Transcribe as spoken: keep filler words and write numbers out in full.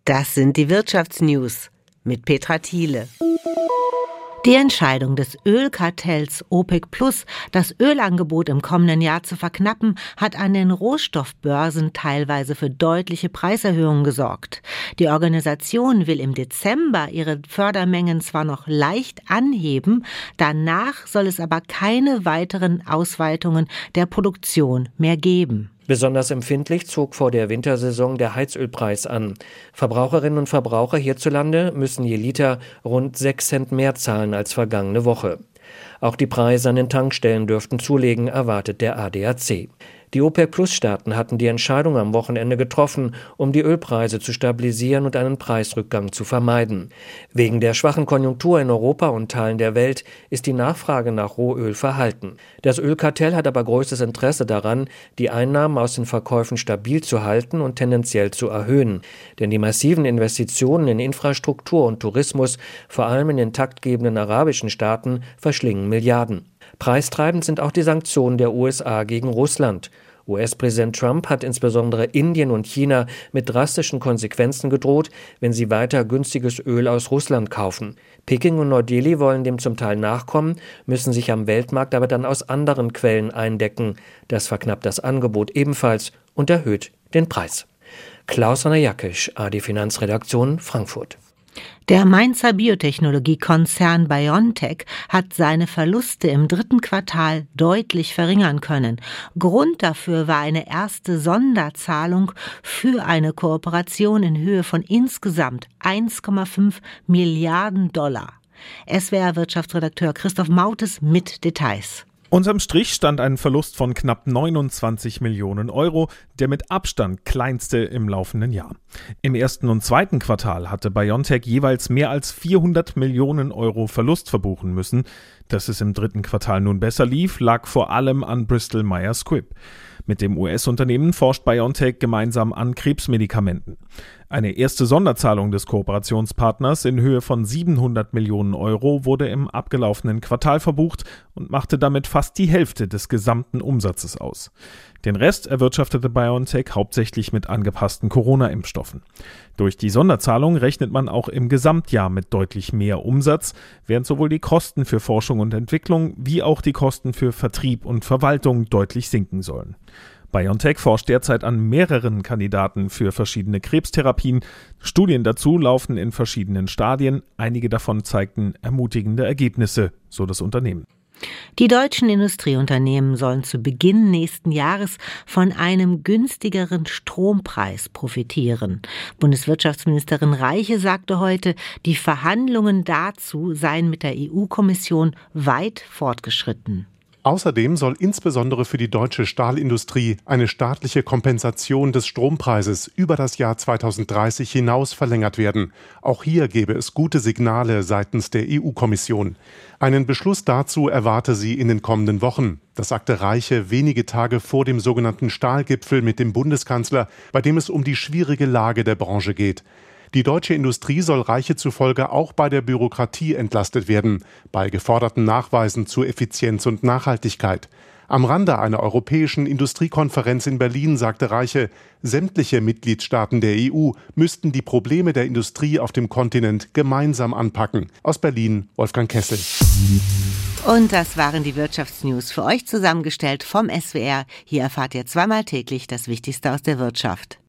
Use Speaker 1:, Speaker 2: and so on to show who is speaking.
Speaker 1: Das sind die Wirtschaftsnews mit Petra Thiele. Die Entscheidung des Ölkartells OPEC Plus, das Ölangebot im kommenden Jahr zu verknappen, hat an den Rohstoffbörsen teilweise für deutliche Preiserhöhungen gesorgt. Die Organisation will im Dezember ihre Fördermengen zwar noch leicht anheben, danach soll es aber keine weiteren Ausweitungen der Produktion mehr geben.
Speaker 2: Besonders empfindlich zog vor der Wintersaison der Heizölpreis an. Verbraucherinnen und Verbraucher hierzulande müssen je Liter rund sechs Cent mehr zahlen als vergangene Woche. Auch die Preise an den Tankstellen dürften zulegen, erwartet der A D A C. Die OPEC-Plus-Staaten hatten die Entscheidung am Wochenende getroffen, um die Ölpreise zu stabilisieren und einen Preisrückgang zu vermeiden. Wegen der schwachen Konjunktur in Europa und Teilen der Welt ist die Nachfrage nach Rohöl verhalten. Das Ölkartell hat aber größtes Interesse daran, die Einnahmen aus den Verkäufen stabil zu halten und tendenziell zu erhöhen. Denn die massiven Investitionen in Infrastruktur und Tourismus, vor allem in den taktgebenden arabischen Staaten, verschlingen Milliarden. Preistreibend sind auch die Sanktionen der U S A gegen Russland. U S-Präsident Trump hat insbesondere Indien und China mit drastischen Konsequenzen gedroht, wenn sie weiter günstiges Öl aus Russland kaufen. Peking und Neu-Delhi wollen dem zum Teil nachkommen, müssen sich am Weltmarkt aber dann aus anderen Quellen eindecken. Das verknappt das Angebot ebenfalls und erhöht den Preis. Klaus-Anna Jakisch, A D Finanzredaktion, Frankfurt.
Speaker 1: Der Mainzer Biotechnologiekonzern BioNTech hat seine Verluste im dritten Quartal deutlich verringern können. Grund dafür war eine erste Sonderzahlung für eine Kooperation in Höhe von insgesamt eins Komma fünf Milliarden Dollar. S W R-Wirtschaftsredakteur Christoph Mautes mit Details.
Speaker 3: Unterm Strich stand ein Verlust von knapp neunundzwanzig Millionen Euro, der mit Abstand kleinste im laufenden Jahr. Im ersten und zweiten Quartal hatte BioNTech jeweils mehr als vierhundert Millionen Euro Verlust verbuchen müssen. Dass es im dritten Quartal nun besser lief, lag vor allem an Bristol Myers Squibb. Mit dem U S-Unternehmen forscht BioNTech gemeinsam an Krebsmedikamenten. Eine erste Sonderzahlung des Kooperationspartners in Höhe von siebenhundert Millionen Euro wurde im abgelaufenen Quartal verbucht und machte damit fast die Hälfte des gesamten Umsatzes aus. Den Rest erwirtschaftete BioNTech hauptsächlich mit angepassten Corona-Impfstoffen. Durch die Sonderzahlung rechnet man auch im Gesamtjahr mit deutlich mehr Umsatz, während sowohl die Kosten für Forschung und Entwicklung wie auch die Kosten für Vertrieb und Verwaltung deutlich sinken sollen. BioNTech forscht derzeit an mehreren Kandidaten für verschiedene Krebstherapien. Studien dazu laufen in verschiedenen Stadien. Einige davon zeigten ermutigende Ergebnisse, so das Unternehmen.
Speaker 1: Die deutschen Industrieunternehmen sollen zu Beginn nächsten Jahres von einem günstigeren Strompreis profitieren. Bundeswirtschaftsministerin Reiche sagte heute, die Verhandlungen dazu seien mit der E U-Kommission weit fortgeschritten.
Speaker 4: Außerdem soll insbesondere für die deutsche Stahlindustrie eine staatliche Kompensation des Strompreises über das Jahr zweitausenddreißig hinaus verlängert werden. Auch hier gebe es gute Signale seitens der E U-Kommission. Einen Beschluss dazu erwarte sie in den kommenden Wochen. Das sagte Reiche wenige Tage vor dem sogenannten Stahlgipfel mit dem Bundeskanzler, bei dem es um die schwierige Lage der Branche geht. Die deutsche Industrie soll Reiche zufolge auch bei der Bürokratie entlastet werden, bei geforderten Nachweisen zur Effizienz und Nachhaltigkeit. Am Rande einer europäischen Industriekonferenz in Berlin sagte Reiche, sämtliche Mitgliedstaaten der E U müssten die Probleme der Industrie auf dem Kontinent gemeinsam anpacken. Aus Berlin, Wolfgang Kessel.
Speaker 1: Und das waren die Wirtschaftsnews für euch zusammengestellt vom S W R. Hier erfahrt ihr zweimal täglich das Wichtigste aus der Wirtschaft.